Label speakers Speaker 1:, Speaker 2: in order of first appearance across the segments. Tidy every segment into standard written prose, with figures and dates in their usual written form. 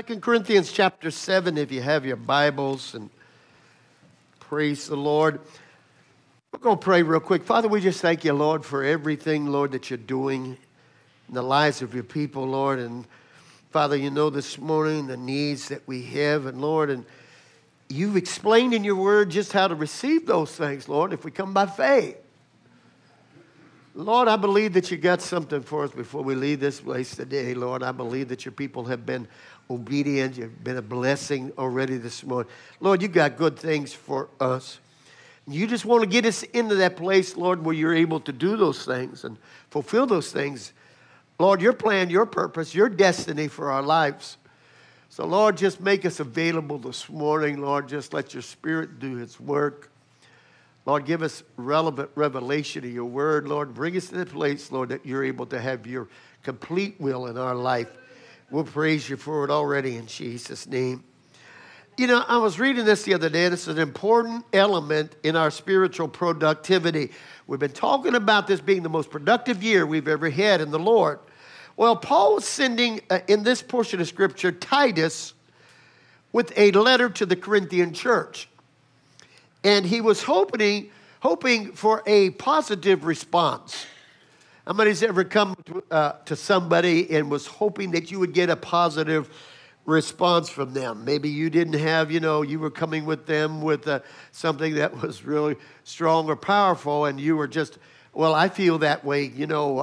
Speaker 1: Second Corinthians chapter 7, if you have your Bibles, and praise the Lord. We're going to pray real quick. Father, we just thank you, Lord, for everything, Lord, that you're doing in the lives of your people, Lord. And Father, you know this morning the needs that we have, and Lord, and you've explained in your word just how to receive those things, Lord, if we come by faith. Lord, I believe that you got something for us before we leave this place today, Lord. I believe that your people have been obedient. You've been a blessing already this morning. Lord, you got good things for us. You just want to get us into that place, Lord, where you're able to do those things and fulfill those things. Lord, your plan, your purpose, your destiny for our lives. So, Lord, just make us available this morning. Lord, just let your Spirit do its work. Lord, give us relevant revelation of your word. Lord, bring us to the place, Lord, that you're able to have your complete will in our life. We'll praise you for it already in Jesus' name. You know, I was reading this the other day, and it's an important element in our spiritual productivity. We've been talking about this being the most productive year we've ever had in the Lord. Well, Paul was sending, in this portion of Scripture, Titus with a letter to the Corinthian church. And he was hoping for a positive response. How many's ever come to somebody and was hoping that you would get a positive response from them? Maybe you didn't have, you were coming with them with something that was really strong or powerful, and you were just, well, I feel that way,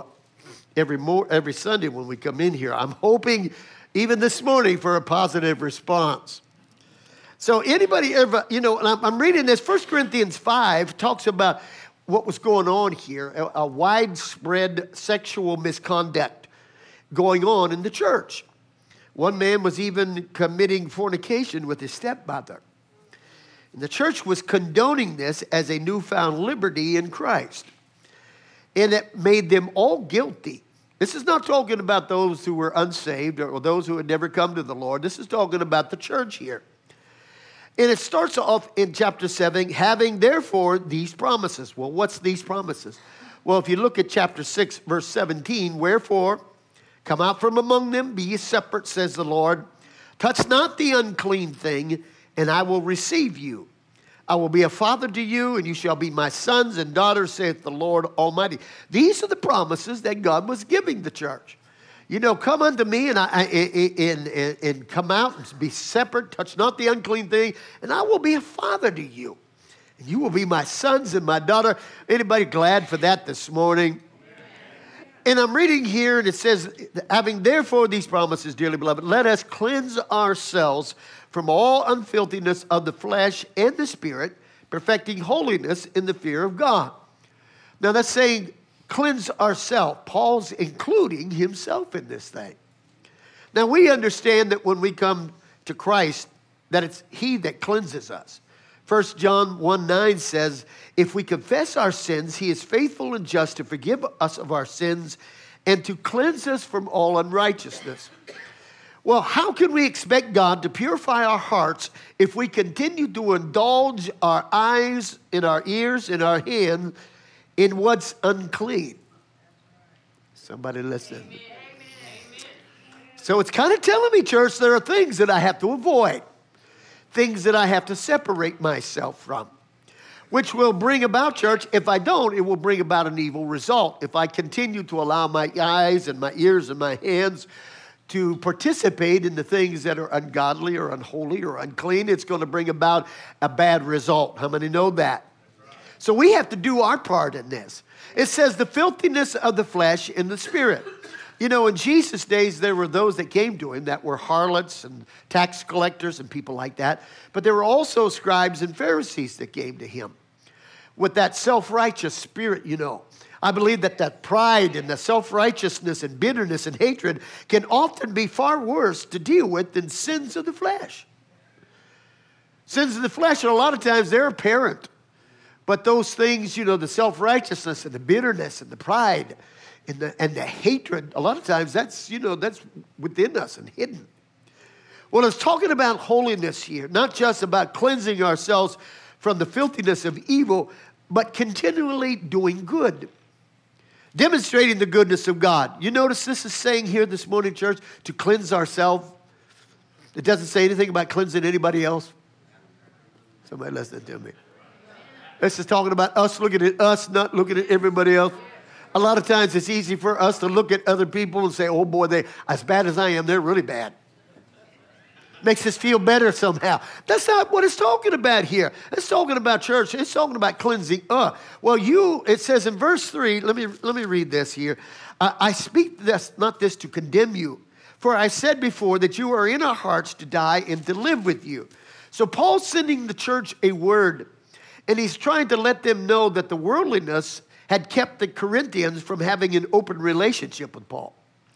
Speaker 1: every Sunday when we come in here. I'm hoping even this morning for a positive response. So anybody ever, and I'm reading this, 1 Corinthians 5 talks about what was going on here, a widespread sexual misconduct going on in the church. One man was even committing fornication with his stepmother. And the church was condoning this as a newfound liberty in Christ. And it made them all guilty. This is not talking about those who were unsaved or those who had never come to the Lord. This is talking about the church here. And it starts off in chapter 7, having therefore these promises. Well, what's these promises? Well, if you look at chapter 6, verse 17, wherefore, come out from among them, be ye separate, says the Lord. Touch not the unclean thing, and I will receive you. I will be a father to you, and you shall be my sons and daughters, saith the Lord Almighty. These are the promises that God was giving the church. Come unto me and come out and be separate, touch not the unclean thing, and I will be a father to you. And you will be my sons and my daughter. Anybody glad for that this morning? And I'm reading here, and it says, having therefore these promises, dearly beloved, let us cleanse ourselves from all unfilthiness of the flesh and the spirit, perfecting holiness in the fear of God. Now that's saying, cleanse ourselves. Paul's including himself in this thing. Now we understand that when we come to Christ, that it's he that cleanses us. 1 John 1:9 says, if we confess our sins, he is faithful and just to forgive us of our sins and to cleanse us from all unrighteousness. Well, how can we expect God to purify our hearts if we continue to indulge our eyes, in our ears, in our hands, in what's unclean? Somebody listen. Amen. So it's kind of telling me, church, there are things that I have to avoid. Things that I have to separate myself from. Which will bring about, church, if I don't, it will bring about an evil result. If I continue to allow my eyes and my ears and my hands to participate in the things that are ungodly or unholy or unclean, it's going to bring about a bad result. How many know that? So we have to do our part in this. It says the filthiness of the flesh and the spirit. In Jesus' days, there were those that came to him that were harlots and tax collectors and people like that. But there were also scribes and Pharisees that came to him with that self-righteous spirit, I believe that pride and the self-righteousness and bitterness and hatred can often be far worse to deal with than sins of the flesh. Sins of the flesh, and a lot of times they're apparent. But those things, the self-righteousness and the bitterness and the pride and the hatred, a lot of times that's within us and hidden. Well, it's talking about holiness here, not just about cleansing ourselves from the filthiness of evil, but continually doing good. Demonstrating the goodness of God. You notice this is saying here this morning, church, to cleanse ourselves. It doesn't say anything about cleansing anybody else. Somebody listen to me. This is talking about us looking at us, not looking at everybody else. A lot of times it's easy for us to look at other people and say, oh boy, they as bad as I am, they're really bad. Makes us feel better somehow. That's not what it's talking about here. It's talking about church. It's talking about cleansing. Well, it says in verse 3, let me read this here. I speak this, not this to condemn you, for I said before that you are in our hearts to die and to live with you. So Paul's sending the church a word, and he's trying to let them know that the worldliness had kept the Corinthians from having an open relationship with Paul.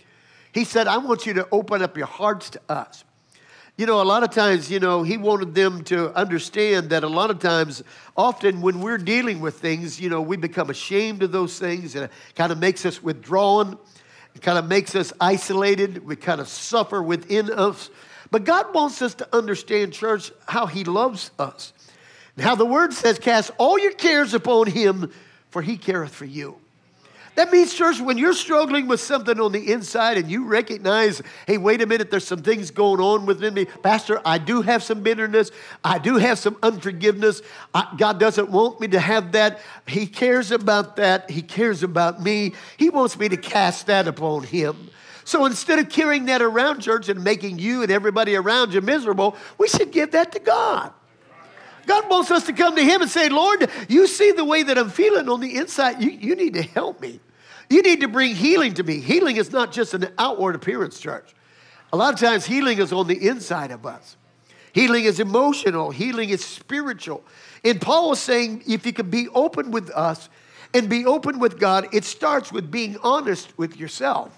Speaker 1: He said, I want you to open up your hearts to us. You know, a lot of times, he wanted them to understand that a lot of times, often when we're dealing with things, we become ashamed of those things, and it kind of makes us withdrawn. It kind of makes us isolated. We kind of suffer within us. But God wants us to understand, church, how he loves us. And how the word says, cast all your cares upon him, for he careth for you. That means, church, when you're struggling with something on the inside and you recognize, hey, wait a minute, there's some things going on within me. Pastor, I do have some bitterness. I do have some unforgiveness. God doesn't want me to have that. He cares about that. He cares about me. He wants me to cast that upon him. So instead of carrying that around, church, and making you and everybody around you miserable, we should give that to God. God wants us to come to him and say, Lord, you see the way that I'm feeling on the inside. You need to help me. You need to bring healing to me. Healing is not just an outward appearance, church. A lot of times healing is on the inside of us. Healing is emotional. Healing is spiritual. And Paul was saying, if you can be open with us and be open with God, it starts with being honest with yourself.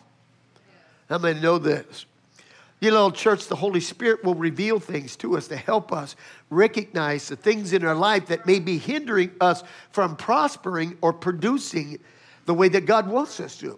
Speaker 1: How many know this? You know, church, the Holy Spirit will reveal things to us to help us recognize the things in our life that may be hindering us from prospering or producing the way that God wants us to.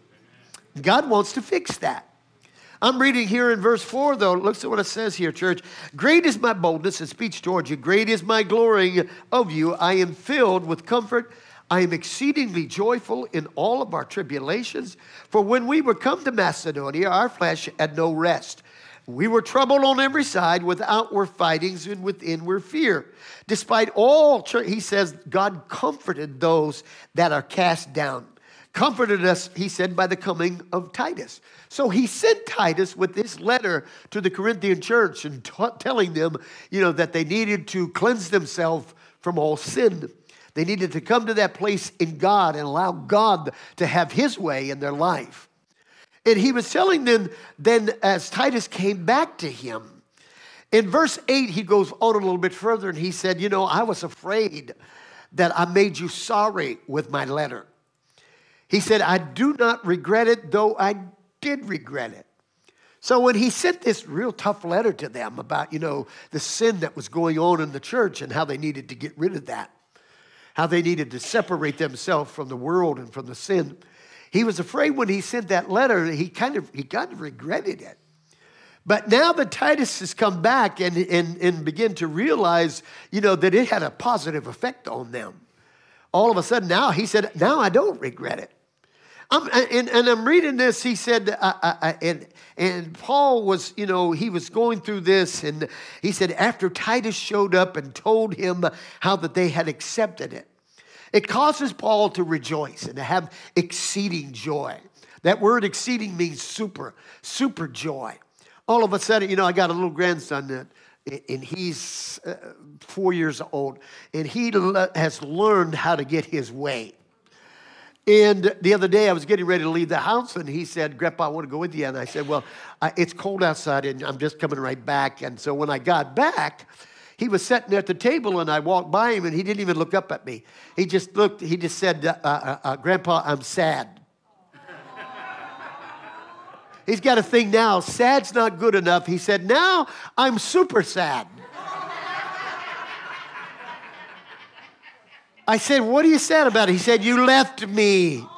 Speaker 1: God wants to fix that. I'm reading here in verse 4, though. Look at what it says here, church. Great is my boldness and speech towards you. Great is my glorying of you. I am filled with comfort. I am exceedingly joyful in all of our tribulations. For when we were come to Macedonia, our flesh had no rest. We were troubled on every side, with outward fightings and with inward fear. Despite all, he says, God comforted those that are cast down. Comforted us, he said, by the coming of Titus. So he sent Titus with this letter to the Corinthian church and telling them, that they needed to cleanse themselves from all sin. They needed to come to that place in God and allow God to have his way in their life. And he was telling them then as Titus came back to him, in verse 8, he goes on a little bit further and he said, I was afraid that I made you sorry with my letter. He said, I do not regret it, though I did regret it. So when he sent this real tough letter to them about, the sin that was going on in the church and how they needed to get rid of that, how they needed to separate themselves from the world and from the sin, he was afraid when he sent that letter, he kind of regretted it. But now that Titus has come back and begin to realize, that it had a positive effect on them. All of a sudden now, he said, now I don't regret it. I'm reading this, he said, and Paul was, he was going through this, and he said after Titus showed up and told him how that they had accepted it, it causes Paul to rejoice and to have exceeding joy. That word exceeding means super joy. All of a sudden, I got a little grandson and he's 4 years old, and he has learned how to get his way. And the other day I was getting ready to leave the house, and he said, Grandpa, I want to go with you. And I said, well, it's cold outside and I'm just coming right back. And so when I got back, he was sitting at the table, and I walked by him, and he didn't even look up at me. He just said, Grandpa, I'm sad. He's got a thing now. Sad's not good enough. He said, now I'm super sad. I said, what are you sad about? He said, you left me.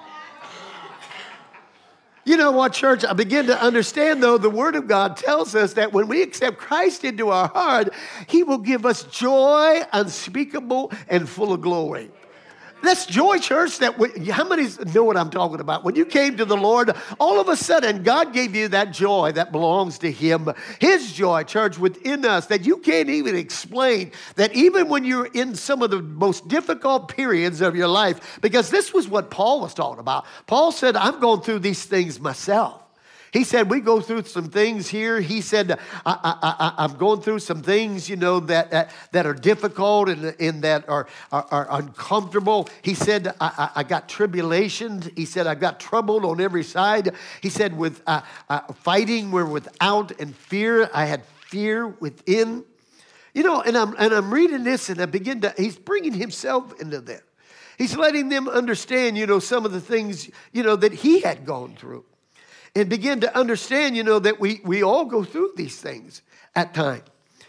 Speaker 1: You know what, church? I begin to understand, though, the Word of God tells us that when we accept Christ into our heart, He will give us joy unspeakable and full of glory. That's joy, church. How many know what I'm talking about? When you came to the Lord, all of a sudden, God gave you that joy that belongs to Him. His joy, church, within us that you can't even explain. That even when you're in some of the most difficult periods of your life, because this was what Paul was talking about. Paul said, I'm going through these things myself. He said, we go through some things here. He said, I'm going through some things, that are difficult and that are uncomfortable. He said, I got tribulations. He said, I got troubled on every side. He said, with fighting, we're without, and fear. I had fear within. And I'm reading this, and he's bringing himself into that. He's letting them understand, some of the things, that he had gone through. And begin to understand, that we all go through these things at times.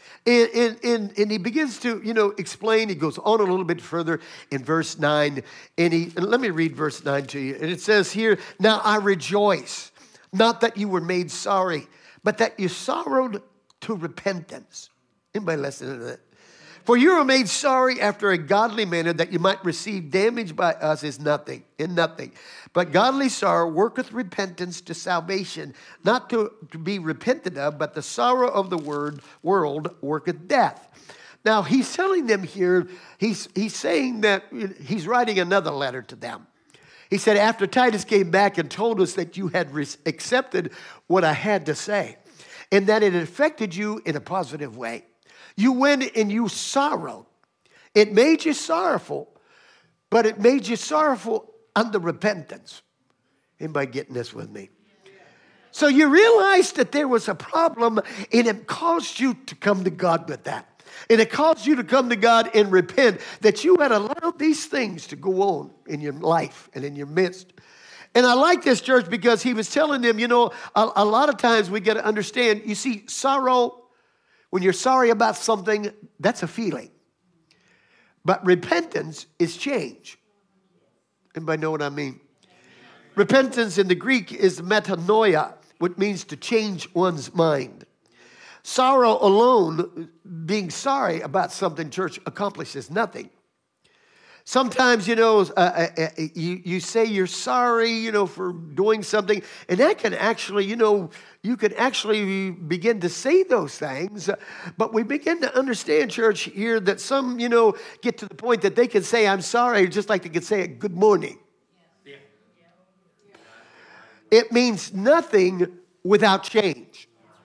Speaker 1: And he begins to, explain. He goes on a little bit further in verse 9. And let me read verse 9 to you. And it says here, now I rejoice, not that you were made sorry, but that you sorrowed to repentance. Anybody listening to that? For you were made sorry after a godly manner, that you might receive damage by us is nothing. But godly sorrow worketh repentance to salvation, not to be repented of, but the sorrow of the world worketh death. Now, he's telling them here, he's saying that he's writing another letter to them. He said, after Titus came back and told us that you had accepted what I had to say, and that it affected you in a positive way. You went and you sorrowed. It made you sorrowful, but it made you sorrowful under repentance. Anybody getting this with me? So you realized that there was a problem, and it caused you to come to God with that. And it caused you to come to God and repent that you had allowed these things to go on in your life and in your midst. And I like this, church, because he was telling them, a lot of times we got to understand, you see, sorrow, when you're sorry about something, that's a feeling. But repentance is change. Anybody know what I mean? Repentance in the Greek is metanoia, which means to change one's mind. Sorrow alone, being sorry about something, church, accomplishes nothing. Sometimes, you say you're sorry, for doing something, and that can actually, you can actually begin to say those things, but we begin to understand, church, here that some, get to the point that they can say, I'm sorry, just like they can say good morning. Yeah. It means nothing without change.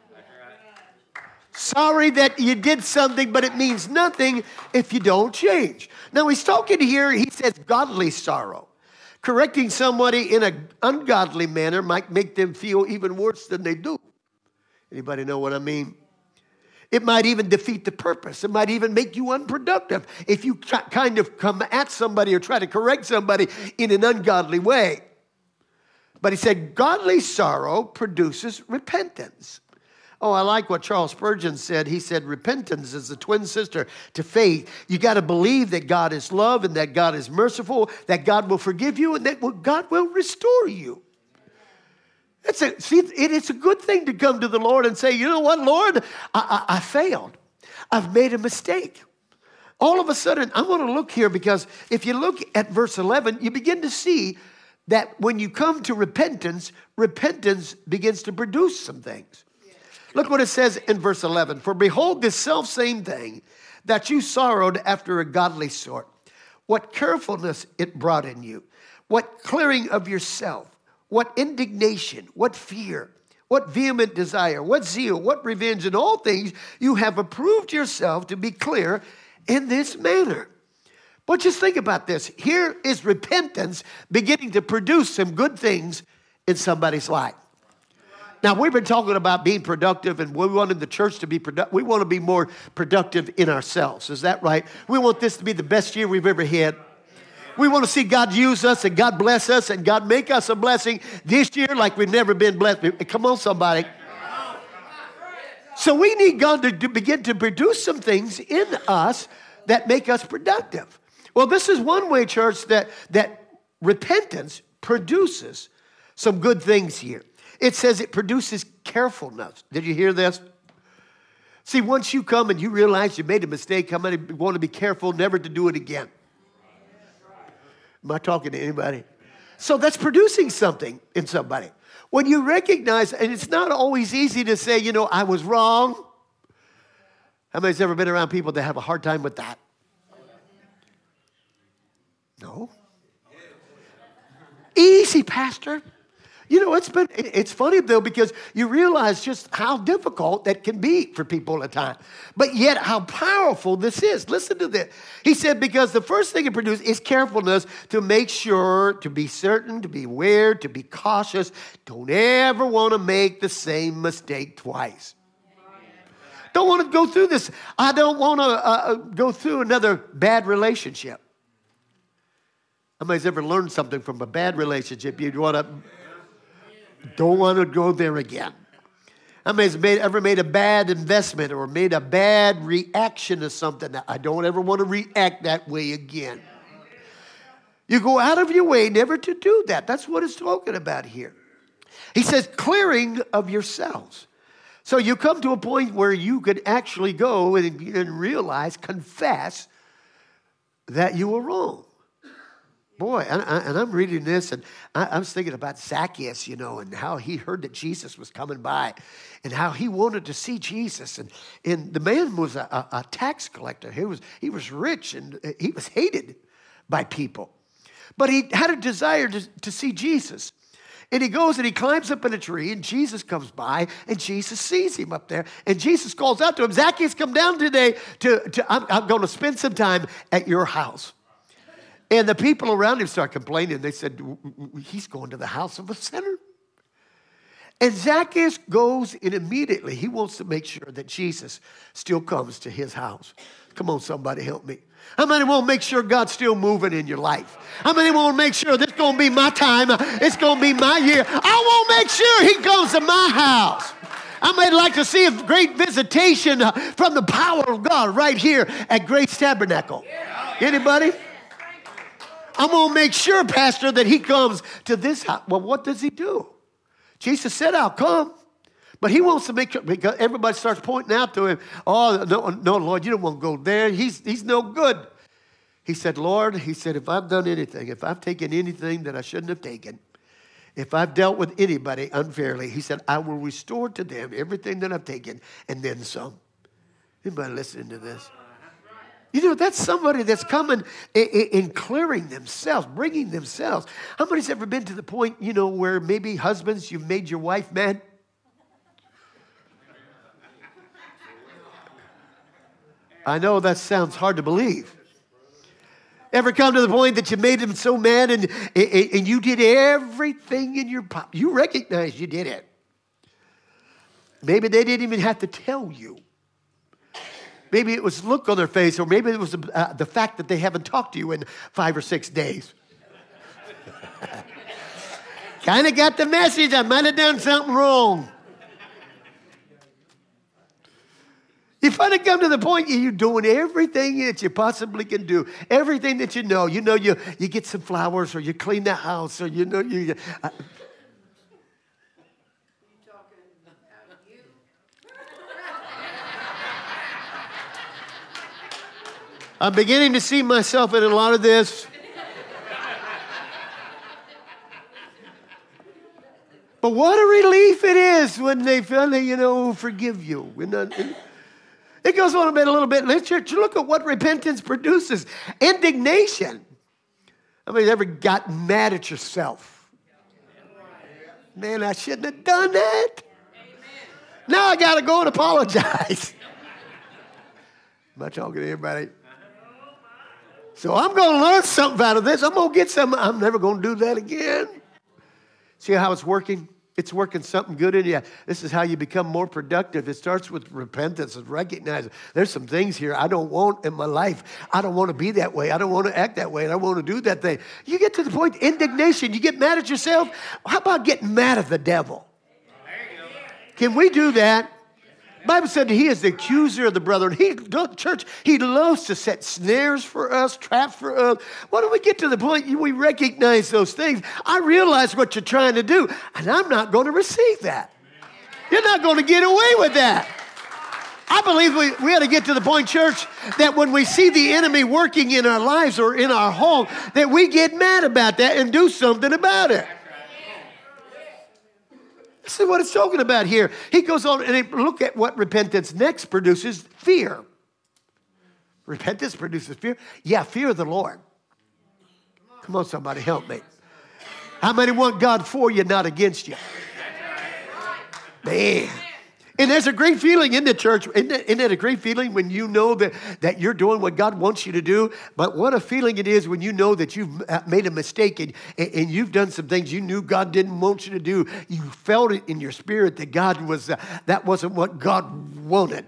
Speaker 1: Sorry that you did something, but it means nothing if you don't change. Now, he's talking here, he says godly sorrow. Correcting somebody in an ungodly manner might make them feel even worse than they do. Anybody know what I mean? It might even defeat the purpose. It might even make you unproductive if you kind of come at somebody or try to correct somebody in an ungodly way. But he said godly sorrow produces repentance. Oh, I like what Charles Spurgeon said. He said, repentance is the twin sister to faith. You got to believe that God is love and that God is merciful, that God will forgive you and that God will restore you. It's a good thing to come to the Lord and say, you know what, Lord, I failed. I've made a mistake. All of a sudden, I want to look here because if you look at verse 11, you begin to see that when you come to repentance, repentance begins to produce some things. Look what it says in verse 11. For behold, this selfsame thing that you sorrowed after a godly sort, what carefulness it brought in you, what clearing of yourself, what indignation, what fear, what vehement desire, what zeal, what revenge, in all things you have approved yourself to be clear in this manner. But just think about this. Here is repentance beginning to produce some good things in somebody's life. Now, we've been talking about being productive, and we wanted the church to be productive. We want to be more productive in ourselves. Is that right? We want this to be the best year we've ever had. We want to see God use us, and God bless us, and God make us a blessing this year like we've never been blessed. Come on, somebody. So we need God to begin to produce some things in us that make us productive. Well, this is one way, church, that repentance produces some good things here. It says it produces carefulness. Did you hear this? See, once you come and you realize you made a mistake, how many want to be careful never to do it again? Am I talking to anybody? So that's producing something in somebody. When you recognize, and it's not always easy to say, you know, I was wrong. How many's ever been around people that have a hard time with that? No. Easy, Pastor. You know, it's funny, though, because you realize just how difficult that can be for people at times. But yet how powerful this is. Listen to this. He said, because the first thing it produces is carefulness to make sure, to be certain, to be aware, to be cautious. Don't ever want to make the same mistake twice. Don't want to go through this. I don't want to go through another bad relationship. Somebody's ever learned something from a bad relationship? Don't want to go there again. Somebody's ever made a bad investment or made a bad reaction to something? I don't ever want to react that way again. You go out of your way never to do that. That's what it's talking about here. He says clearing of yourselves. So you come to a point where you could actually go and realize, confess that you were wrong. Boy, and I'm reading this, and I was thinking about Zacchaeus, you know, and how he heard that Jesus was coming by, and how he wanted to see Jesus. And the man was a tax collector. He was rich, and he was hated by people. But he had a desire to see Jesus. And he goes and he climbs up in a tree, and Jesus comes by, and Jesus sees him up there. And Jesus calls out to him, Zacchaeus, come down today. I'm going to spend some time at your house. And the people around him start complaining. They said, he's going to the house of a sinner. And Zacchaeus goes, and immediately he wants to make sure that Jesus still comes to his house. Come on, somebody help me. How many want to make sure God's still moving in your life? How many want to make sure this is going to be my time? It's going to be my year. I want to make sure he comes to my house. I might like to see a great visitation from the power of God right here at Grace Tabernacle. Anybody? I'm going to make sure, Pastor, that he comes to this house. Well, what does he do? Jesus said, I'll come. But he wants to make sure, because everybody starts pointing out to him, oh, no, Lord, you don't want to go there. He's no good. He said, Lord, if I've done anything, if I've taken anything that I shouldn't have taken, if I've dealt with anybody unfairly, he said, I will restore to them everything that I've taken and then some. Anybody listening to this? You know, that's somebody that's coming in clearing themselves, bringing themselves. How many's ever been to the point, you know, where maybe husbands, you've made your wife mad? I know that sounds hard to believe. Ever come to the point that you made them so mad and you did everything in your power? You recognize you did it. Maybe they didn't even have to tell you. Maybe it was look on their face, or maybe it was the fact that they haven't talked to you in 5 or 6 days. Kind of got the message. I might have done something wrong. You finally come to the point you're doing everything that you possibly can do, everything that you know. You know, you get some flowers, or you clean the house, or you know you. I'm beginning to see myself in a lot of this. But what a relief it is when they finally, you know, forgive you. It goes on a little bit. Let's look at what repentance produces. Indignation. I mean, you ever got mad at yourself? Man, I shouldn't have done that. Now I got to go and apologize. Am I talking to everybody? So I'm going to learn something out of this. I'm going to get something. I'm never going to do that again. See how it's working? It's working something good in you. This is how you become more productive. It starts with repentance and recognizing there's some things here I don't want in my life. I don't want to be that way. I don't want to act that way. I don't want to do that thing. You get to the point, indignation. You get mad at yourself. How about getting mad at the devil? Can we do that? The Bible said that he is the accuser of the brethren. He loves to set snares for us, traps for us. Why don't we get to the point we recognize those things? I realize what you're trying to do, and I'm not going to receive that. You're not going to get away with that. I believe we ought to get to the point, church, that when we see the enemy working in our lives or in our home, that we get mad about that and do something about it. This is what it's talking about here. He goes on and look at what repentance next produces, fear. Repentance produces fear. Yeah, fear of the Lord. Come on, somebody, help me. How many want God for you, not against you? Man. And there's a great feeling in the church. Isn't it a great feeling when you know that you're doing what God wants you to do? But what a feeling it is when you know that you've made a mistake and you've done some things you knew God didn't want you to do. You felt it in your spirit that that wasn't what God wanted.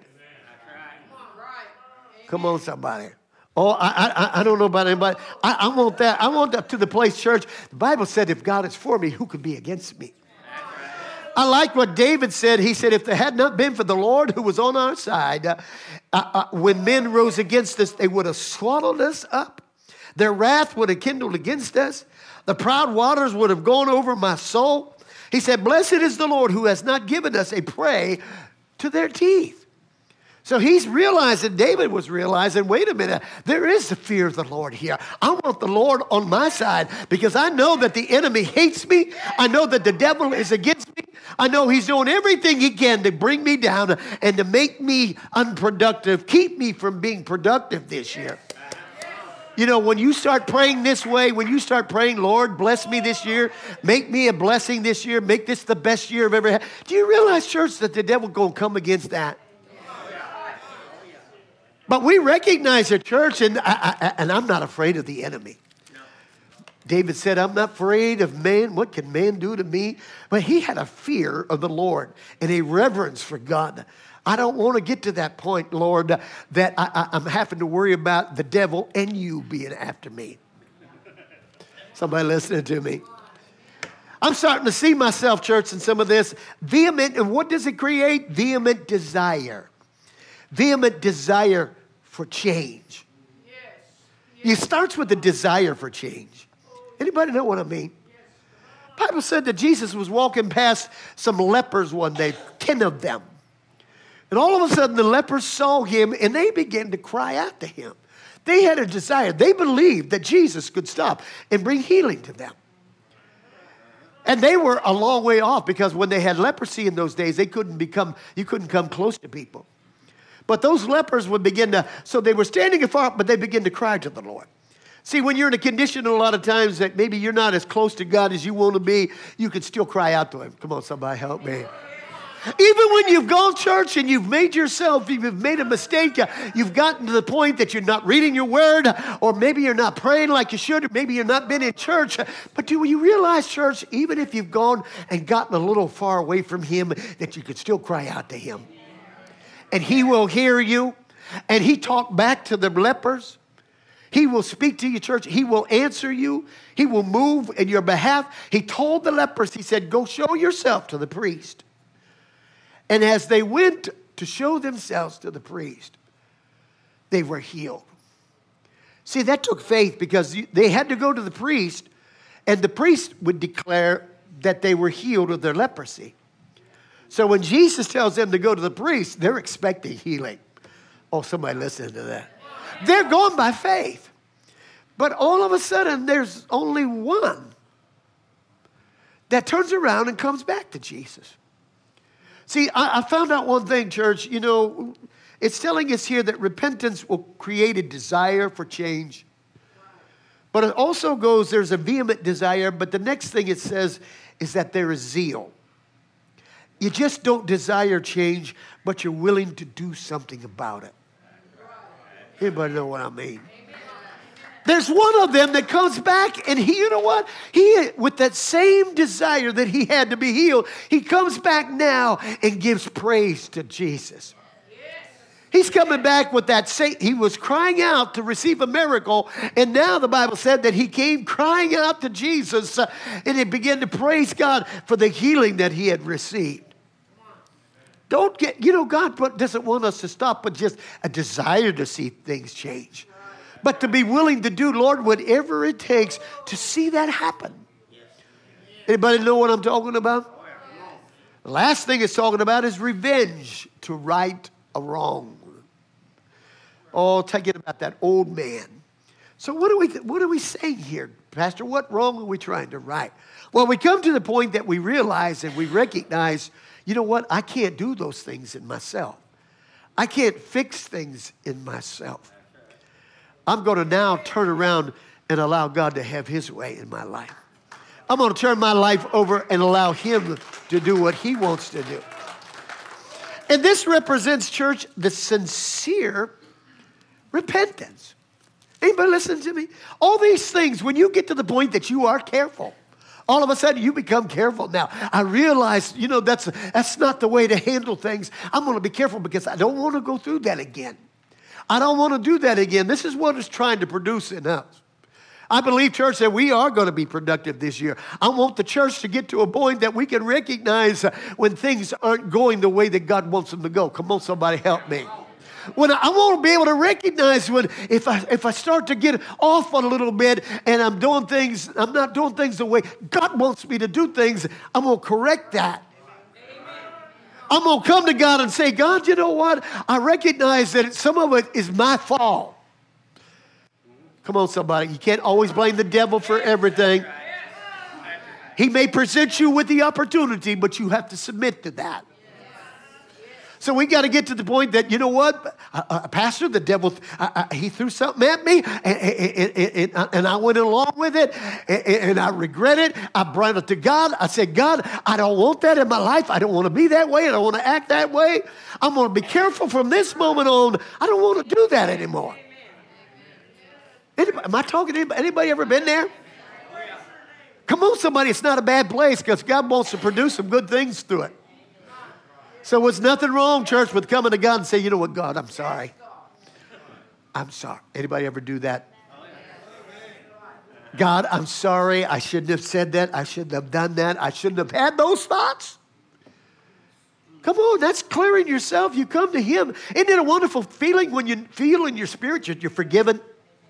Speaker 1: Come on, somebody. Oh, I don't know about anybody. I want that. I want that to the place, church. The Bible said, if God is for me, who could be against me? I like what David said. He said, if there had not been for the Lord who was on our side, when men rose against us, they would have swallowed us up. Their wrath would have kindled against us. The proud waters would have gone over my soul. He said, blessed is the Lord who has not given us a prey to their teeth. So he's realizing, David was realizing, wait a minute, there is the fear of the Lord here. I want the Lord on my side because I know that the enemy hates me. I know that the devil is against me. I know he's doing everything he can to bring me down and to make me unproductive, keep me from being productive this year. You know, when you start praying this way, when you start praying, Lord, bless me this year, make me a blessing this year, make this the best year I've ever had. Do you realize, church, that the devil's going to come against that? But we recognize the church, and I'm not afraid of the enemy. No. David said, I'm not afraid of man. What can man do to me? But he had a fear of the Lord and a reverence for God. I don't want to get to that point, Lord, that I'm having to worry about the devil and you being after me. Somebody listening to me? I'm starting to see myself, church, in some of this. Vehement, and what does it create? Vehement desire. Vehement desire for change. It starts with a desire for change. Anybody know what I mean? The Bible said that Jesus was walking past some lepers one day, 10 of them. And all of a sudden the lepers saw him and they began to cry out to him. They had a desire. They believed that Jesus could stop and bring healing to them. And they were a long way off because when they had leprosy in those days, you couldn't come close to people. But those lepers would begin to, so they were standing afar, but they began to cry to the Lord. See, when you're in a condition a lot of times that maybe you're not as close to God as you want to be, you can still cry out to him. Come on, somebody help me. Even when you've gone to church and you've made a mistake, you've gotten to the point that you're not reading your word, or maybe you're not praying like you should, or maybe you're not been in church. But do you realize, church, even if you've gone and gotten a little far away from him, that you could still cry out to him? And he will hear you. And he talked back to the lepers. He will speak to you, church. He will answer you. He will move in your behalf. He told the lepers, he said, go show yourself to the priest. And as they went to show themselves to the priest, they were healed. See, that took faith because they had to go to the priest, and the priest would declare that they were healed of their leprosy. So when Jesus tells them to go to the priest, they're expecting healing. Oh, somebody listen to that. They're going by faith. But all of a sudden, there's only one that turns around and comes back to Jesus. See, I found out one thing, church. You know, it's telling us here that repentance will create a desire for change. But it also goes, there's a vehement desire. But the next thing it says is that there is zeal. You just don't desire change, but you're willing to do something about it. Anybody know what I mean? There's one of them that comes back, and you know what? He, with that same desire that he had to be healed, he comes back now and gives praise to Jesus. He's coming back with that he was crying out to receive a miracle, and now the Bible said that he came crying out to Jesus, and he began to praise God for the healing that he had received. God doesn't want us to stop with just a desire to see things change, but to be willing to do, Lord, whatever it takes to see that happen. Anybody know what I'm talking about? The last thing it's talking about is revenge, to right a wrong. Oh, thinking about that old man. So what are we saying here, Pastor? What wrong are we trying to right? Well, we come to the point that we realize and we recognize, you know what? I can't do those things in myself. I can't fix things in myself. I'm going to now turn around and allow God to have his way in my life. I'm going to turn my life over and allow him to do what he wants to do. And this represents, church, the sincere repentance. Anybody listen to me? All these things, when you get to the point that you are careful, all of a sudden you become careful. Now, I realize, that's not the way to handle things. I'm going to be careful because I don't want to go through that again. I don't want to do that again. This is what it's trying to produce in us. I believe, church, that we are going to be productive this year. I want the church to get to a point that we can recognize when things aren't going the way that God wants them to go. Come on, somebody help me. When I want to be able to recognize when if I start to get off a little bit and I'm not doing things the way God wants me to do things, I'm going to correct that. I'm going to come to God and say, God, you know what? I recognize that some of it is my fault. Come on, somebody. You can't always blame the devil for everything. He may present you with the opportunity, but you have to submit to that. So we got to get to the point that, you know what, Pastor, the devil, he threw something at me, and I went along with it, and I regret it. I brought it to God. I said, God, I don't want that in my life. I don't want to be that way. I don't want to act that way. I'm going to be careful from this moment on. I don't want to do that anymore. Am I talking to anybody ever been there? Come on, somebody. It's not a bad place because God wants to produce some good things through it. So there's nothing wrong, church, with coming to God and say, you know what, God, I'm sorry. I'm sorry. Anybody ever do that? God, I'm sorry. I shouldn't have said that. I shouldn't have done that. I shouldn't have had those thoughts. Come on, that's clearing yourself. You come to him. Isn't it a wonderful feeling when you feel in your spirit you're forgiven?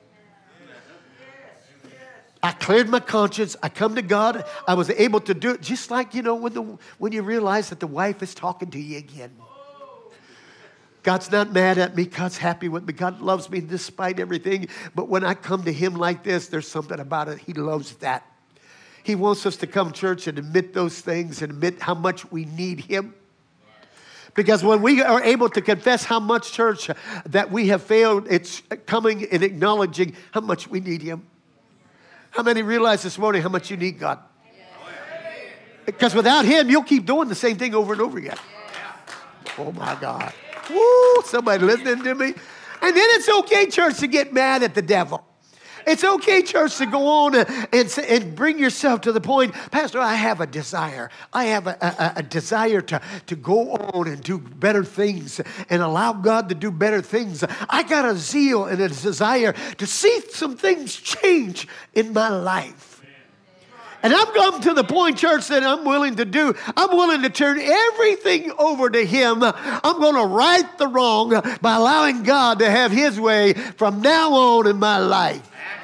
Speaker 1: I cleared my conscience. I come to God. I was able to do it just like, when you realize that the wife is talking to you again. God's not mad at me. God's happy with me. God loves me despite everything. But when I come to him like this, there's something about it. He loves that. He wants us to come to church and admit those things and admit how much we need him. Because when we are able to confess how much, church, that we have failed, it's coming and acknowledging how much we need him. How many realize this morning how much you need God? Because without him, you'll keep doing the same thing over and over again. Oh, my God. Woo, somebody listening to me? And then it's okay, church, to get mad at the devil. It's okay, church, to go on and bring yourself to the point, Pastor, I have a desire. I have a desire to go on and do better things and allow God to do better things. I got a zeal and a desire to see some things change in my life. And I've come to the point, church, that I'm willing to turn everything over to him. I'm going to right the wrong by allowing God to have his way from now on in my life.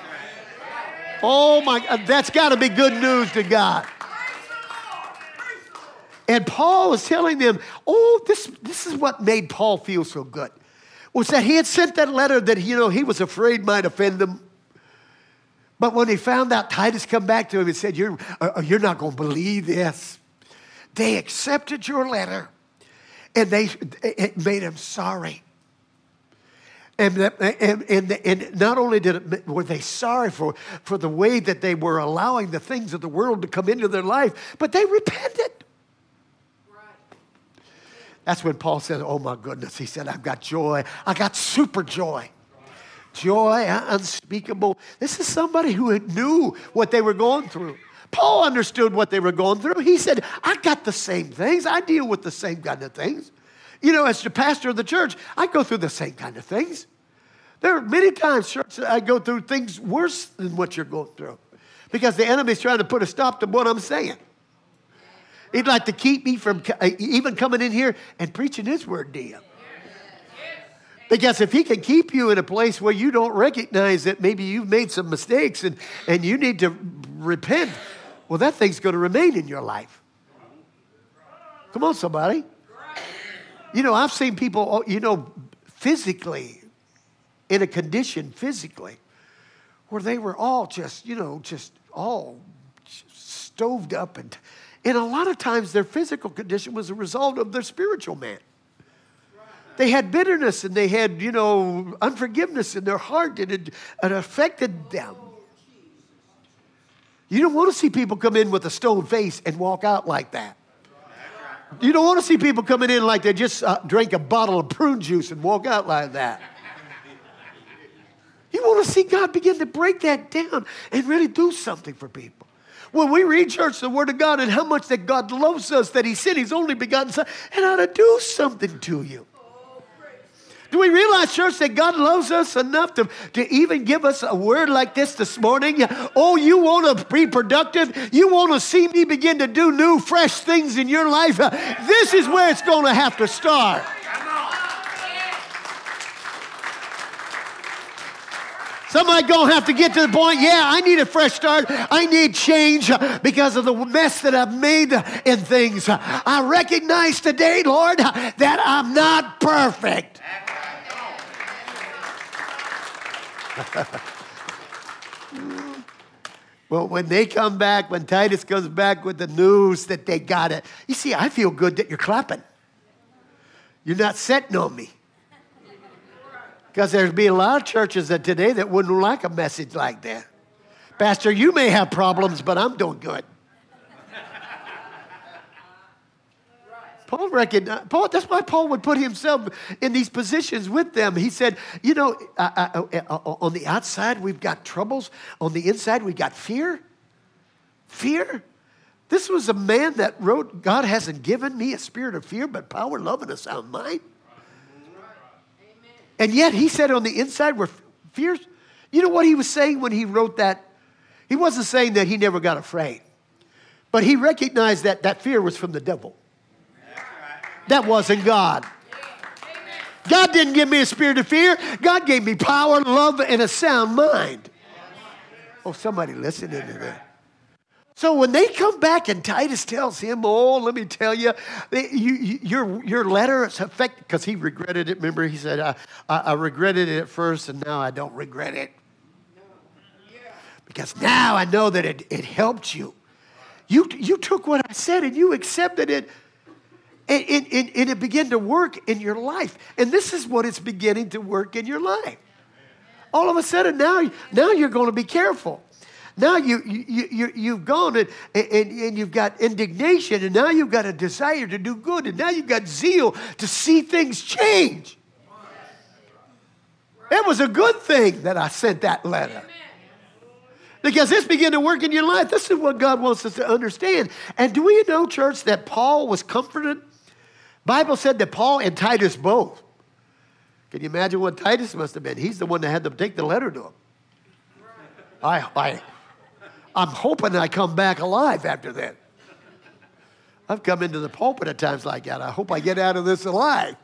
Speaker 1: Oh my God, that's got to be good news to God. And Paul was telling them, this is what made Paul feel so good. Was that he had sent that letter that, he was afraid might offend them. But when he found out, Titus come back to him and said, you're not going to believe this. They accepted your letter and it made him sorry. And not only were they sorry for the way that they were allowing the things of the world to come into their life, but they repented. Right. That's when Paul said, oh my goodness, he said, I've got joy. I got super joy. Joy unspeakable. This is somebody who knew what they were going through. Paul understood what they were going through. He said, I got the same things. I deal with the same kind of things. As the pastor of the church, I go through the same kind of things. There are many times, church, I go through things worse than what you're going through because the enemy's trying to put a stop to what I'm saying. He'd like to keep me from even coming in here and preaching his word to you. Because if he can keep you in a place where you don't recognize that maybe you've made some mistakes and you need to repent, well, that thing's going to remain in your life. Come on, somebody. I've seen people, physically, in a condition physically, where they were all just all stoved up. And a lot of times their physical condition was a result of their spiritual man. They had bitterness and they had, unforgiveness in their heart, and it affected them. You don't want to see people come in with a stone face and walk out like that. You don't want to see people coming in like they just drank a bottle of prune juice and walk out like that. You want to see God begin to break that down and really do something for people. When we read, church, the Word of God and how much that God loves us, that He sent His only begotten Son, it ought to do something to you. Do we realize, church, that God loves us enough to even give us a word like this morning? Oh, you want to be productive? You want to see me begin to do new, fresh things in your life? This is where it's going to have to start. Somebody going to have to get to the point, I need a fresh start. I need change because of the mess that I've made in things. I recognize today, Lord, that I'm not perfect. Well, when they come back, when Titus comes back with the news that they got it, you see, I feel good that you're clapping. You're not sitting on me. Because there'd be a lot of churches today that wouldn't like a message like that. Pastor, you may have problems, but I'm doing good. Paul recognized, that's why Paul would put himself in these positions with them. He said, on the outside we've got troubles. On the inside we've got fear. Fear. This was a man that wrote, God hasn't given me a spirit of fear, but power, love, and a sound mind. And yet he said on the inside were fears. You know what he was saying when he wrote that? He wasn't saying that he never got afraid. But he recognized that that fear was from the devil. That wasn't God. God didn't give me a spirit of fear. God gave me power, love, and a sound mind. Oh, somebody listening to that. So when they come back and Titus tells him, oh, let me tell you, your letter is affected, because he regretted it. Remember, he said, I regretted it at first, and now I don't regret it. Because now I know that it helped you. You took what I said and you accepted it, and it began to work in your life. And this is what it's beginning to work in your life. All of a sudden, now you're going to be careful. Now you've gone and you've got indignation, and now you've got a desire to do good, and now you've got zeal to see things change. It was a good thing that I sent that letter. Because this began to work in your life. This is what God wants us to understand. And do we know, church, that Paul was comforted? Bible said that Paul and Titus both. Can you imagine what Titus must have been? He's the one that had to take the letter to him. I'm hoping I come back alive after that. I've come into the pulpit at times like that. I hope I get out of this alive.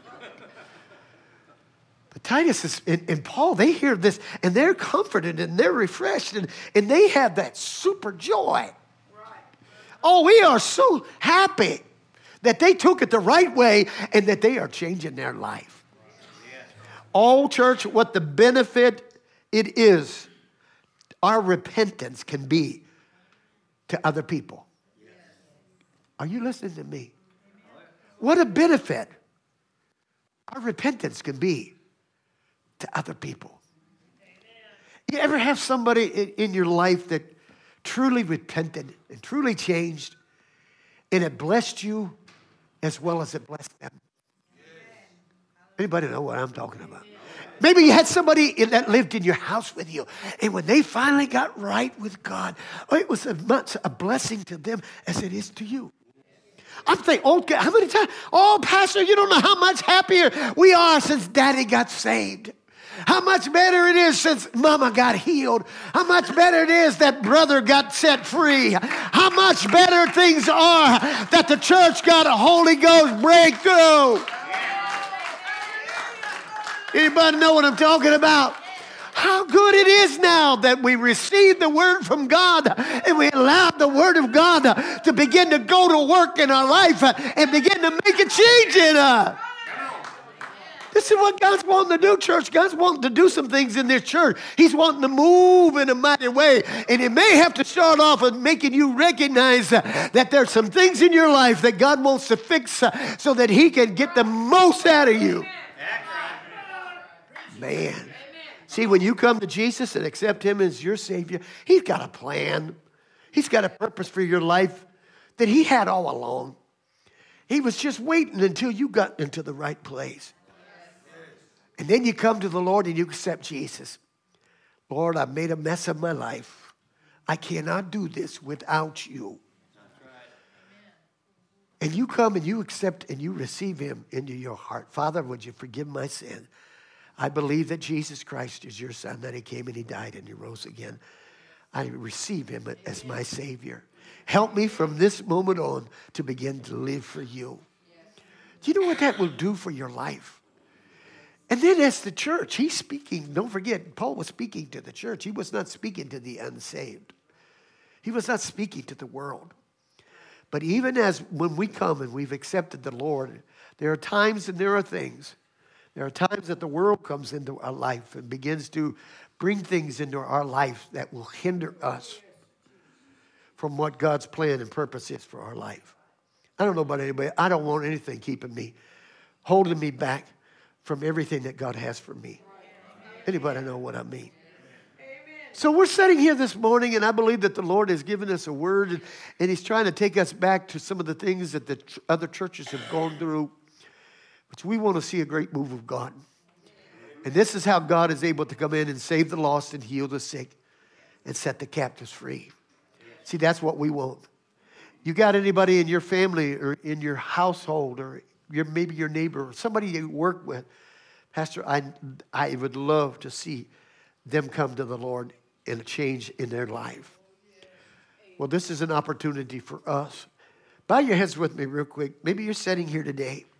Speaker 1: But Titus and Paul, they hear this, and they're comforted, and they're refreshed, and they have that super joy. Oh, we are so happy that they took it the right way and that they are changing their life. Oh, church, what the benefit it is, our repentance can be to other people. Are you listening to me? What a benefit our repentance can be to other people. You ever have somebody in your life that truly repented and truly changed, and it blessed you as well as it blessed them? Anybody know what I'm talking about? Maybe you had somebody that lived in your house with you, and when they finally got right with God, it was as much a blessing to them as it is to you. I'm thinking, oh, how many times? Oh, Pastor, you don't know how much happier we are since Daddy got saved. How much better it is since Mama got healed. How much better it is that brother got set free. How much better things are that the church got a Holy Ghost breakthrough. Anybody know what I'm talking about? How good it is now that we receive the word from God and we allow the word of God to begin to go to work in our life and begin to make a change in us. This is what God's wanting to do, church. God's wanting to do some things in this church. He's wanting to move in a mighty way. And it may have to start off with making you recognize that there's some things in your life that God wants to fix so that he can get the most out of you. Man. See, when you come to Jesus and accept him as your Savior, he's got a plan. He's got a purpose for your life that he had all along. He was just waiting until you got into the right place. And then you come to the Lord and you accept Jesus. Lord, I've made a mess of my life. I cannot do this without you. And you come and you accept and you receive him into your heart. Father, would you forgive my sin? I believe that Jesus Christ is your son, that he came and he died and he rose again. I receive him as my Savior. Help me from this moment on to begin to live for you. Do you know what that will do for your life? And then as the church, he's speaking. Don't forget, Paul was speaking to the church. He was not speaking to the unsaved. He was not speaking to the world. But even as when we come and we've accepted the Lord, there are times and there are things. There are times that the world comes into our life and begins to bring things into our life that will hinder us from what God's plan and purpose is for our life. I don't know about anybody. I don't want anything keeping me, holding me back from everything that God has for me. Anybody know what I mean? So we're sitting here this morning, and I believe that the Lord has given us a word, and he's trying to take us back to some of the things that the other churches have gone through, which we want to see a great move of God. And this is how God is able to come in and save the lost and heal the sick and set the captives free. See, that's what we want. You got anybody in your family or in your household or maybe your neighbor or somebody you work with, Pastor, I would love to see them come to the Lord and a change in their life. Well, this is an opportunity for us. Bow your heads with me real quick. Maybe you're sitting here today